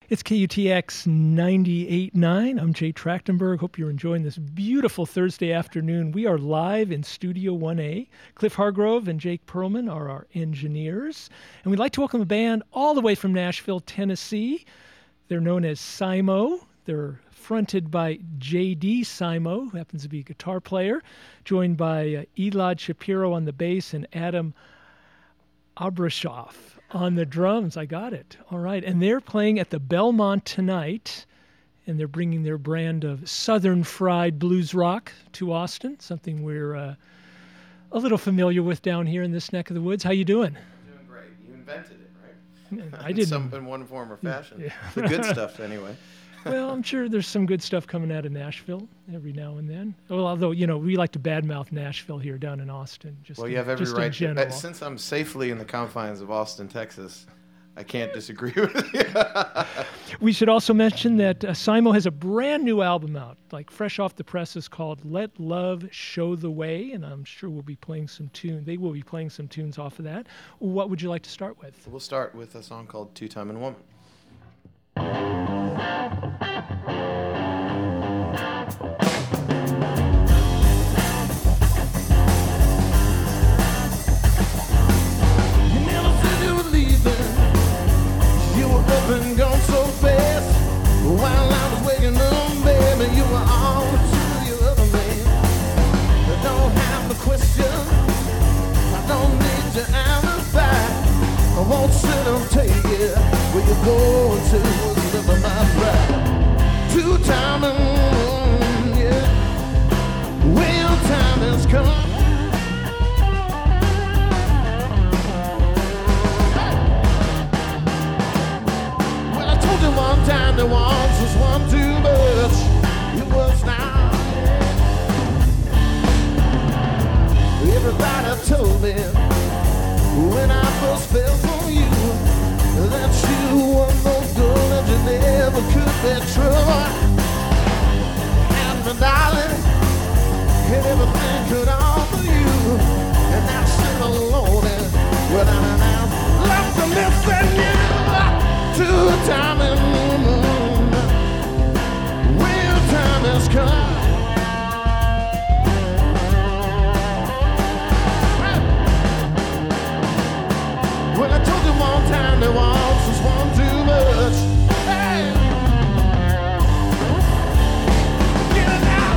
It's KUTX 98.9. I'm Jay Trachtenberg. Hope you're enjoying this beautiful Thursday afternoon. We are live in Studio 1A. Cliff Hargrove and Jake Perlman are our engineers. And we'd like to welcome a band all the way from Nashville, Tennessee. They're known as Simo. They're fronted by J.D. Simo, who happens to be a guitar player, joined by Elad Shapiro on the bass and Adam Abrashoff on the drums. I got it. All right. And they're playing at the Belmont tonight, and they're bringing their brand of Southern fried blues rock to Austin, something we're a little familiar with down here in this neck of the woods. How you doing? Doing great. You invented it, right? I did. In one form or fashion. Yeah. The good stuff, anyway. Well, I'm sure there's some good stuff coming out of Nashville every now and then. Well, although, you know, we like to badmouth Nashville here down in Austin. Well, you have every right. Since I'm safely in the confines of Austin, Texas, I can't disagree with you. We should also mention that Simo has a brand new album out, like fresh off the presses, called Let Love Show the Way, and I'm sure we'll be playing some tunes. They will be playing some tunes off of that. What would you like to start with? We'll start with a song called Two-Timing Woman. And gone so fast. While I was waking up, baby, you were all to the other man. I don't have the question, I don't need your alibi. I won't sit and tell you where you're going to live in my pride. Two-timing, yeah. Well, time has come. One time there once was one too much. It was now. Everybody told me when I first fell for you that you were no good and you never could be true. And my darling, and everything could offer you, and now sit alone and without an ounce left to missing you. Two-timing woman, well, time has come. Well, I told you one time there was one too much. Hey, get it now.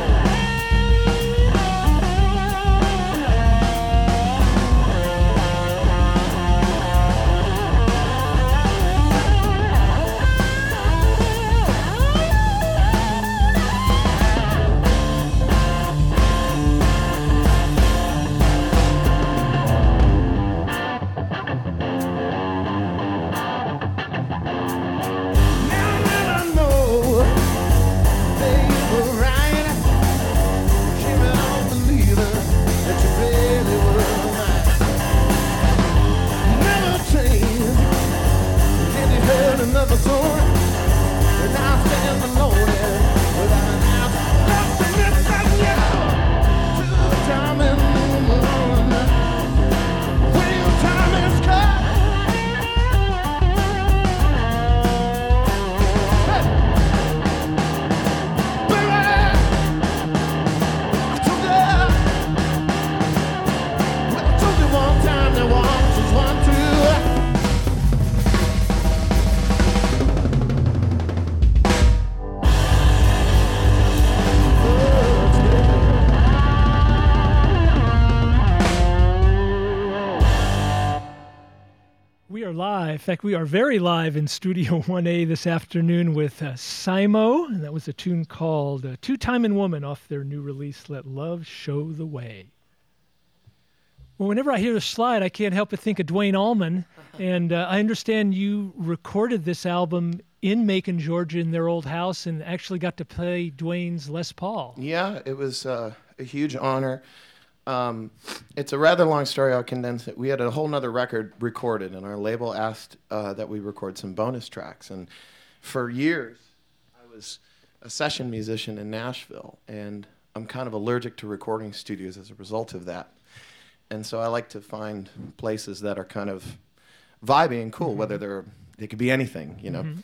Another sword, and I stand alone without an ounce left to miss that you. Two-timing woman, well, time has come. Hey. Baby, I told you one time there was one too. Live. In fact, we are very live in Studio 1A this afternoon with Simo, and that was a tune called Two-Timing Woman off their new release, Let Love Show the Way. Well, whenever I hear the slide, I can't help but think of Duane Allman, and I understand you recorded this album in Macon, Georgia, in their old house, and actually got to play Duane's Les Paul. Yeah, it was a huge honor. It's a rather long story. I'll condense it. We had a whole nother record recorded, and our label asked that we record some bonus tracks. And for years, I was a session musician in Nashville, and I'm kind of allergic to recording studios as a result of that. And so I like to find places that are kind of vibey and cool, whether they could be anything, you know.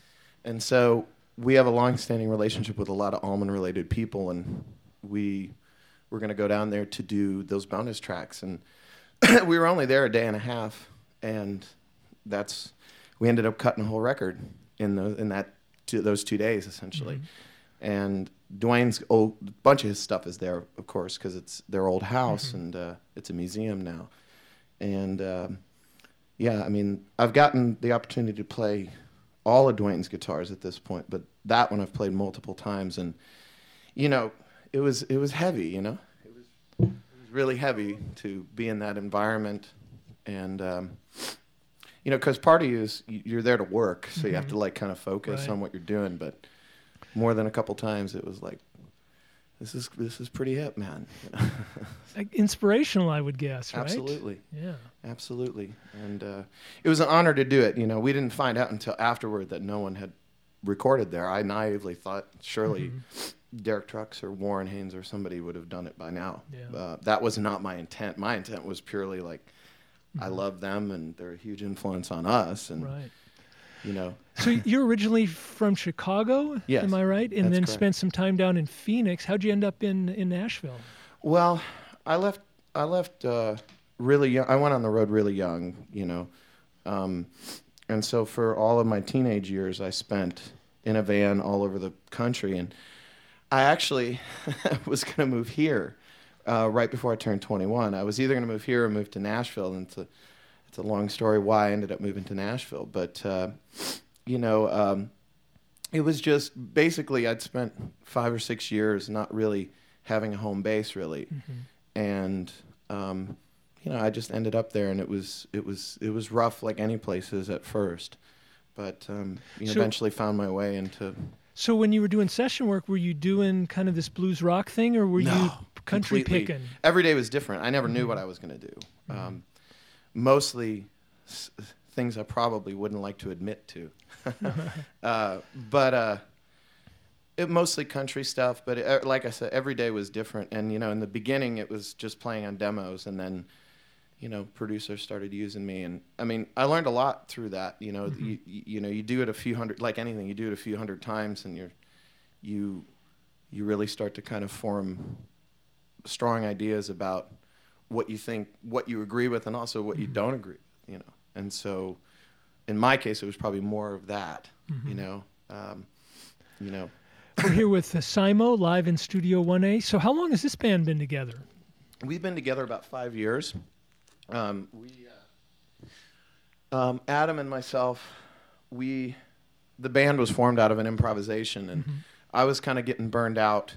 And so we have a long-standing relationship with a lot of Allman-related people, and we're going to go down there to do those bonus tracks. And we were only there a day and a half, and we ended up cutting a whole record in those 2 days, essentially. Mm-hmm. And Dwayne's bunch of his stuff is there, of course, because it's their old house, mm-hmm. and it's a museum now. And yeah, I mean, I've gotten the opportunity to play all of Dwayne's guitars at this point, but that one I've played multiple times, and it was heavy, It was really heavy to be in that environment, and because part of you is you're there to work, so mm-hmm. you have to like kind of focus on what you're doing, but more than a couple times it was like, this is pretty hip, man. Like inspirational, I would guess, right? Absolutely. Yeah. Absolutely. And it was an honor to do it. We didn't find out until afterward that no one had recorded there. I naively thought surely mm-hmm. Derek Trucks or Warren Haynes or somebody would have done it by now. Yeah. That was not my intent. My intent was purely like, mm-hmm. I love them and they're a huge influence on us. And, right. So you're originally from Chicago, yes, am I right? And then correct. Spent some time down in Phoenix. How'd you end up in Nashville? Well, I left really young. I went on the road really young, and so for all of my teenage years, I spent in a van all over the country. And I actually was going to move here right before I turned 21. I was either going to move here or move to Nashville, and it's a long story why I ended up moving to Nashville. But it was just basically I'd spent 5 or 6 years not really having a home base, really, mm-hmm. and I just ended up there, and it was rough like any places at first, but eventually found my way into. So when you were doing session work, were you doing kind of this blues rock thing, or were you country completely. picking? Every day was different. I never knew what I was going to do. Mm-hmm. Mostly things I probably wouldn't like to admit to, but it mostly country stuff. But like I said, every day was different. And in the beginning, it was just playing on demos, and then producers started using me, and I mean, I learned a lot through that. Mm-hmm. You do it a few hundred, like anything, you do it a few hundred times, and you really start to kind of form strong ideas about what you think, what you agree with, and also what you don't agree with, And so, in my case, it was probably more of that, mm-hmm. We're here with Simo live in Studio 1A. So how long has this band been together? We've been together about 5 years. Adam and myself, the band was formed out of an improvisation, and mm-hmm. I was kind of getting burned out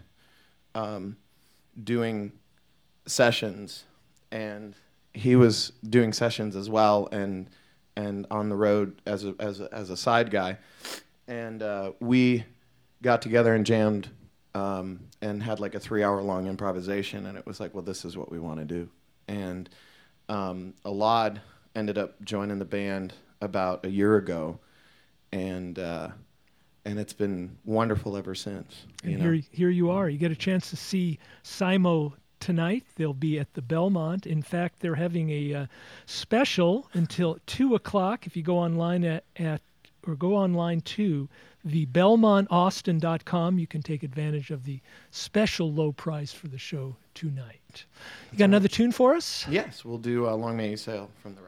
doing sessions, and he was doing sessions as well, and on the road as a side guy, and we got together and jammed and had like a 3-hour-long improvisation, and it was like, well, this is what we want to do. And Alad ended up joining the band about a year ago, and it's been wonderful ever since. And here you are. You get a chance to see Simo tonight. They'll be at the Belmont. In fact, they're having a special until 2:00. If you go online go online to thebelmontaustin.com, you can take advantage of the special low price for the show tonight. You got another tune for us? Yes, we'll do Long May You Sail from the record.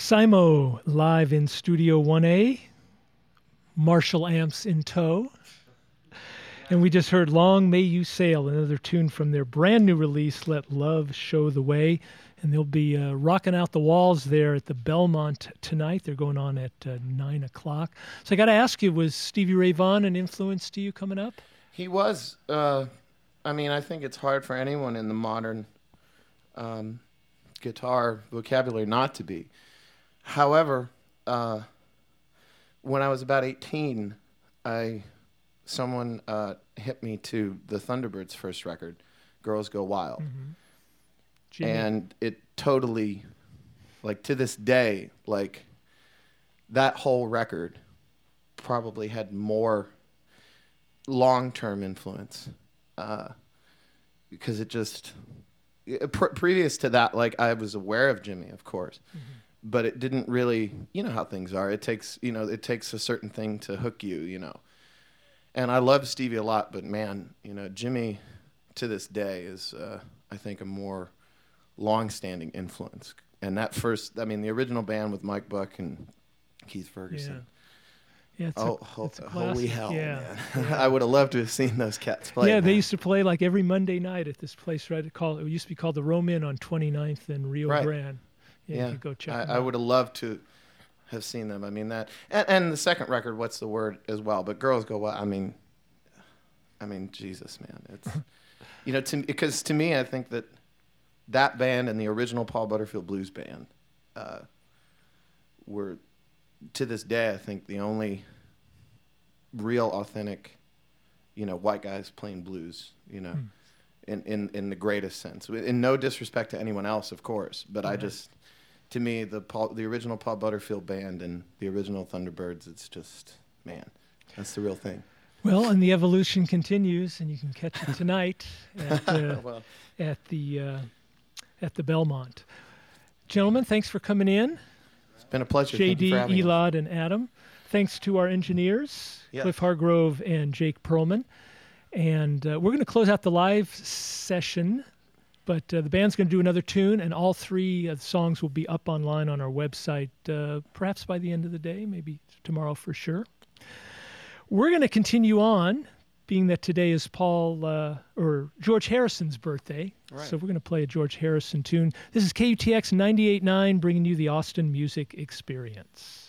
Simo live in Studio 1A, Marshall amps in tow. And we just heard Long May You Sail, another tune from their brand new release, Let Love Show the Way. And they'll be rocking out the walls there at the Belmont tonight. They're going on at 9 o'clock. So I got to ask you, was Stevie Ray Vaughan an influence to you coming up? He was. I mean, I think it's hard for anyone in the modern guitar vocabulary not to be. However, when I was about 18, someone hit me to the Thunderbirds' first record, Girls Go Wild. Mm-hmm. And it totally, like to this day, like that whole record probably had more long-term influence because it just, previous to that, like I was aware of Jimmy, of course, but it didn't really, you know how things are. It takes a certain thing to hook you, you know. And I love Stevie a lot, but man, you know, Jimmy to this day is, I think, a more long-standing influence. And that first, I mean, the original band with Mike Buck and Keith Ferguson. Yeah, it's a holy classic. hell, Yeah. man. I would have loved to have seen those cats play. Yeah, they man. used to play like every Monday night at this place, right? It used to be called the Rome Inn on 29th and Rio Right. Grande. Yeah, you could go check them I out. would have loved to have seen them. I mean, that, and the second record, What's the Word, as well. But Girls Go Wild, I mean, Jesus, man. It's, you know, because to me, I think that band and the original Paul Butterfield Blues Band were, to this day, I think the only real authentic, you know, white guys playing blues, you know, in the greatest sense. In no disrespect to anyone else, of course, but I just, to me, the original Paul Butterfield Band and the original Thunderbirds, it's just, man, that's the real thing. Well, and the evolution continues, and you can catch it tonight Well, at the Belmont. Gentlemen, thanks for coming in. it's been a pleasure. Thank you JD, for having us. Elad, and Adam. Thanks to our engineers, Yes. Cliff Hargrove and Jake Perlman. And we're going to close out the live session, but the band's going to do another tune, and all three songs will be up online on our website, perhaps by the end of the day, maybe tomorrow for sure. We're going to continue on, being that today is or George Harrison's birthday. Right. So we're going to play a George Harrison tune. This is KUTX 98.9, bringing you the Austin Music Experience.